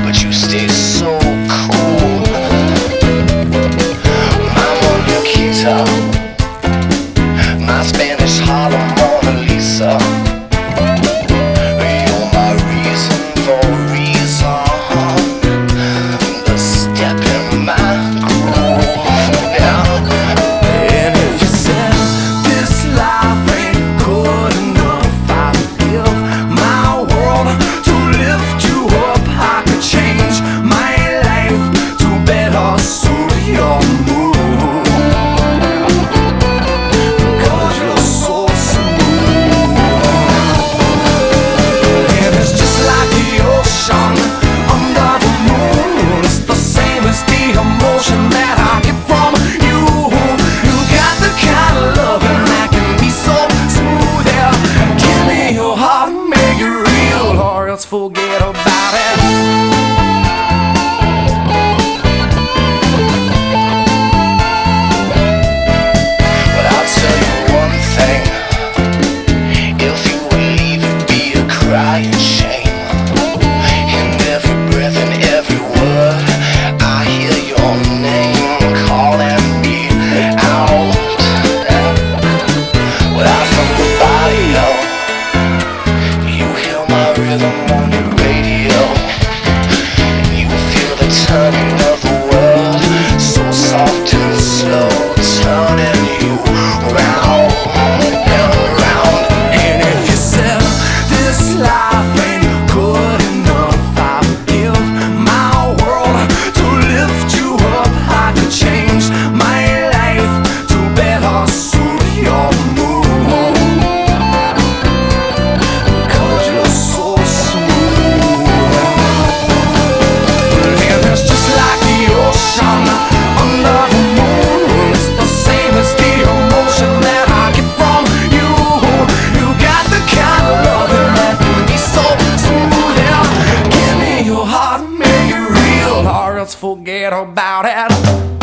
but you stay so cool. My Muñequita, my Spanish Harlem Mona Lisa. You're my reason for reason, the step in my groove. Yeah. And if you said this life ain't good enough, I'd give my world to lift you up. I could change my life to better suit your mood, because you're so smooth. And it's just like the ocean under the moon. It's the same as the emotion that I get from you. You got the kind of loving that can be so smooth. Yeah, give me your heart, make it real, or else forget about it. But I'll tell you one thing, if you would leave, it'd be a crying shame. In every breath and every word, I hear your name calling me out. Without from the barrio, you hear my rhythm on your radio, and you feel the turning of the world, so soft and slow, turning you round and round. And if you said this life ain't good enough, I would give my world to lift you up. I could change my life to better suit your mood, because you're so smooth. And it's just like the ocean under the moon. It's the same as the emotion that I get from you. You got the kind of loving that can be so smooth. Yeah, give me your heart, make it real, or else forget about it.